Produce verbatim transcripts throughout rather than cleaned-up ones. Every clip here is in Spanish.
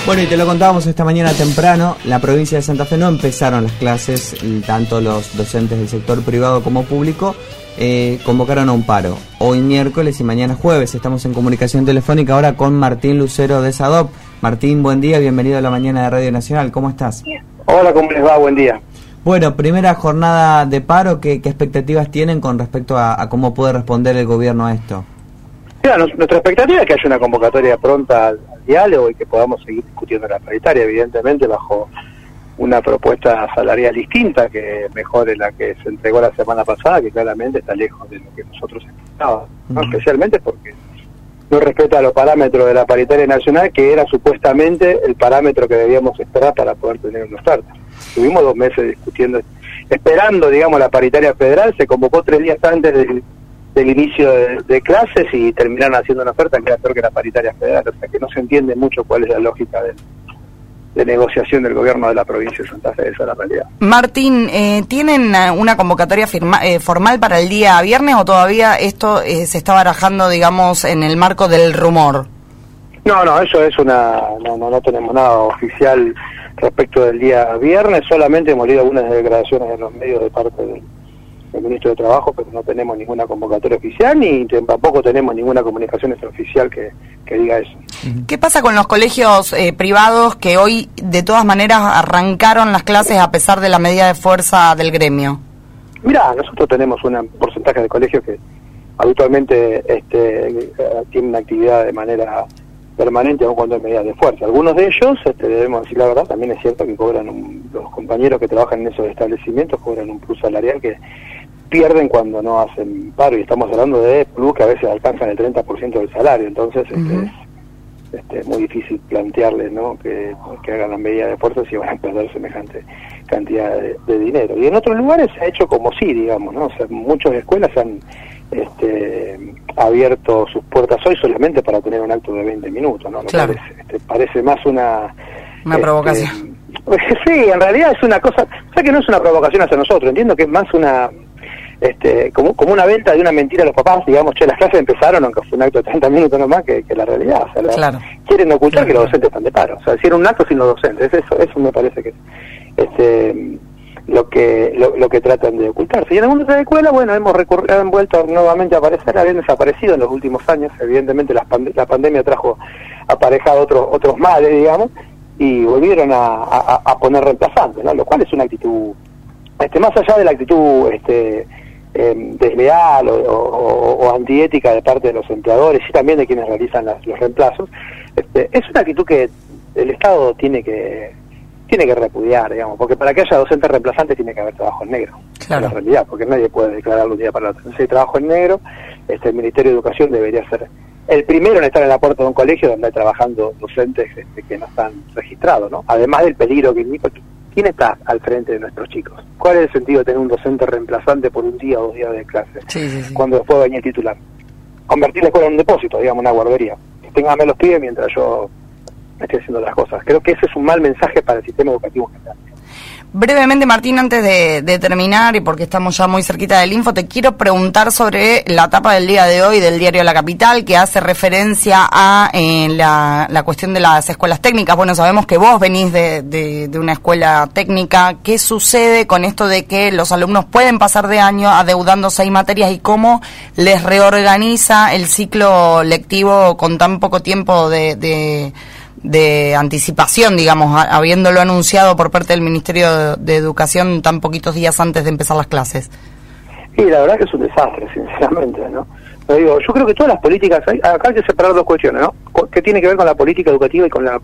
Bueno, y te lo contábamos esta mañana temprano, la provincia de Santa Fe no empezaron las clases, tanto los docentes del sector privado como público eh, convocaron a un paro. Hoy miércoles y mañana jueves estamos en comunicación telefónica ahora con Martín Lucero de SADOP. Martín, buen día, bienvenido a la mañana de Radio Nacional, ¿cómo estás? Hola, ¿cómo les va? Buen día. Bueno, primera jornada de paro, ¿qué, qué expectativas tienen con respecto a, a cómo puede responder el gobierno a esto? Mira, nuestra expectativa es que haya una convocatoria pronta al, al diálogo y que podamos seguir discutiendo la paritaria, evidentemente bajo una propuesta salarial distinta que mejore la que se entregó la semana pasada, que claramente está lejos de lo que nosotros esperábamos, ¿no? Uh-huh. Especialmente porque no respeta los parámetros de la paritaria nacional, que era supuestamente el parámetro que debíamos esperar para poder tener una oferta. Tuvimos dos meses discutiendo, esperando, digamos, la paritaria federal, se convocó tres días antes del, del inicio de, de clases y terminaron haciendo una oferta que era peor que la paritaria federal, o sea que no se entiende mucho cuál es la lógica de, de negociación del gobierno de la provincia de Santa Fe, esa es la realidad. Martín, eh, ¿tienen una convocatoria firma, eh, formal para el día viernes o todavía esto eh, se está barajando, digamos, en el marco del rumor? No, no, eso es una, no, no, no tenemos nada oficial respecto del día viernes, solamente hemos leído algunas declaraciones en los medios de parte del, del ministro de Trabajo, pero no tenemos ninguna convocatoria oficial ni tampoco tenemos ninguna comunicación extraoficial que, que diga eso. ¿Qué pasa con los colegios eh, privados que hoy de todas maneras arrancaron las clases a pesar de la medida de fuerza del gremio? Mirá, nosotros tenemos un porcentaje de colegios que habitualmente este, tienen actividad de manera permanente aun cuando hay medidas de fuerza. Algunos de ellos, este, debemos decir la verdad, también es cierto que cobran un, los compañeros que trabajan en esos establecimientos cobran un plus salarial que pierden cuando no hacen paro, y estamos hablando de plus que a veces alcanzan el treinta por ciento del salario, entonces este, uh-huh. es este, muy difícil plantearles, ¿no?, que, que hagan las medidas de fuerza si van a perder semejante cantidad de, de dinero. Y en otros lugares se ha hecho como sí, digamos, ¿no? O sea, muchas escuelas han este, abierto sus puertas hoy solamente para tener un acto de veinte minutos, ¿no? Lo claro. Parece, este, parece más una... Una este, provocación. Sí, en realidad es una cosa... O sea, que no es una provocación hacia nosotros, entiendo que es más una... Este, como, como una venta de una mentira a los papás, digamos, che, las clases empezaron, aunque fue un acto de treinta minutos nomás, que, que la realidad, o sea, la, claro. quieren ocultar claro. que los docentes están de paro, o sea, hicieron un acto sin los docentes, eso eso me parece que es este, lo que lo, lo que tratan de ocultarse. Y en algunas escuelas, bueno, hemos recurrido, han vuelto nuevamente a aparecer, habían desaparecido en los últimos años, evidentemente la, pand la pandemia trajo aparejado otros otros males, digamos, y volvieron a, a, a poner reemplazantes, ¿no? Lo cual es una actitud, este, más allá de la actitud, este, Eh, desleal o, o, o antiética de parte de los empleadores y también de quienes realizan las, los reemplazos, este, es una actitud que el Estado tiene que tiene que repudiar, digamos, porque para que haya docentes reemplazantes tiene que haber trabajo en negro, claro. en la realidad, porque nadie puede declararlo un día para el otro. Entonces, el trabajo en negro, este, el Ministerio de Educación debería ser el primero en estar en la puerta de un colegio donde hay trabajando docentes este, que no están registrados, ¿no? Además del peligro que implica. ¿Quién está al frente de nuestros chicos? ¿Cuál es el sentido de tener un docente reemplazante por un día o dos días de clase? Sí, sí, sí. Cuando después va a venir el titular. Convertir la escuela en un depósito, digamos, una guardería. Que téngame los pibes mientras yo estoy haciendo las cosas. Creo que ese es un mal mensaje para el sistema educativo en general. Brevemente, Martín, antes de, de terminar, y porque estamos ya muy cerquita del info, te quiero preguntar sobre la tapa del día de hoy del diario La Capital, que hace referencia a eh, la, la cuestión de las escuelas técnicas. Bueno, sabemos que vos venís de, de, de una escuela técnica. ¿Qué sucede con esto de que los alumnos pueden pasar de año adeudando seis materias y cómo les reorganiza el ciclo lectivo con tan poco tiempo de... de de anticipación, digamos, habiéndolo anunciado por parte del Ministerio de Educación tan poquitos días antes de empezar las clases? Y la verdad que es un desastre, sinceramente, ¿no? Lo digo, yo creo que todas las políticas, hay, acá hay que separar dos cuestiones, ¿no? Que tiene que ver con la política educativa y con la,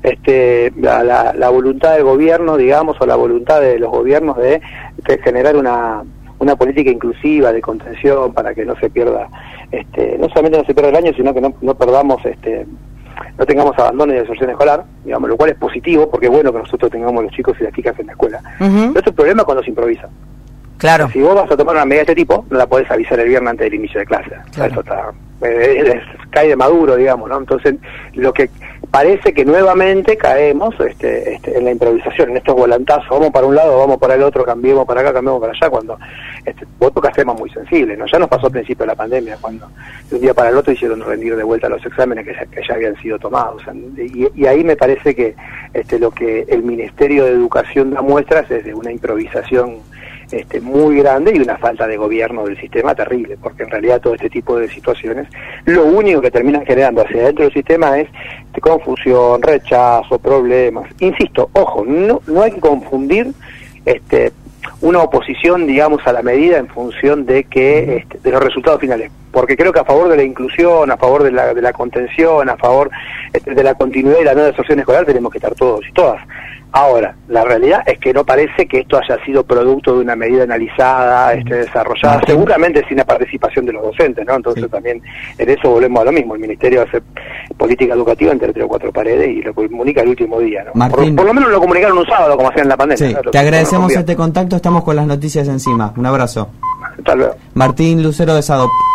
este, la, la, la voluntad del gobierno, digamos, o la voluntad de los gobiernos de, de generar una una política inclusiva de contención para que no se pierda, este, no solamente no se pierda el año, sino que no, no perdamos, este, no tengamos abandono y deserción escolar, digamos, lo cual es positivo, porque es bueno que nosotros tengamos los chicos y las chicas en la escuela. Uh-huh. Pero el problema es cuando se improvisa. Claro. Si vos vas a tomar una medida de este tipo, no la podés avisar el viernes antes del inicio de clase. Claro. Eso está, eh, es, cae de maduro, digamos, ¿no? Entonces, lo que parece que nuevamente caemos este, este, en la improvisación, en estos volantazos, vamos para un lado, vamos para el otro, cambiemos para acá, cambiemos para allá, cuando este, vos tocas temas muy sensibles, ¿no? Ya nos pasó al principio de la pandemia, cuando de un día para el otro hicieron rendir de vuelta los exámenes que ya, que ya habían sido tomados. Y, y ahí me parece que este, lo que el Ministerio de Educación da muestras es de una improvisación Este, muy grande y una falta de gobierno del sistema terrible, porque en realidad todo este tipo de situaciones lo único que terminan generando hacia adentro del sistema es este, confusión, rechazo, problemas. Insisto, ojo, no, no hay que confundir este, una oposición, digamos, a la medida en función de que este, de los resultados finales, porque creo que a favor de la inclusión, a favor de la, de la contención, a favor este, de la continuidad y la no deserción escolar tenemos que estar todos y todas. Ahora, la realidad es que no parece que esto haya sido producto de una medida analizada, este, desarrollada, Martín. seguramente sin la participación de los docentes, ¿no? Entonces sí. también en eso volvemos a lo mismo, el Ministerio hace política educativa entre tres o cuatro paredes y lo comunica el último día, ¿no? Martín, por, por lo menos lo comunicaron un sábado, como hacían en la pandemia. Sí, ¿no? te agradecemos este contacto, estamos con las noticias encima. Un abrazo. Hasta luego. Martín Lucero de SADOP.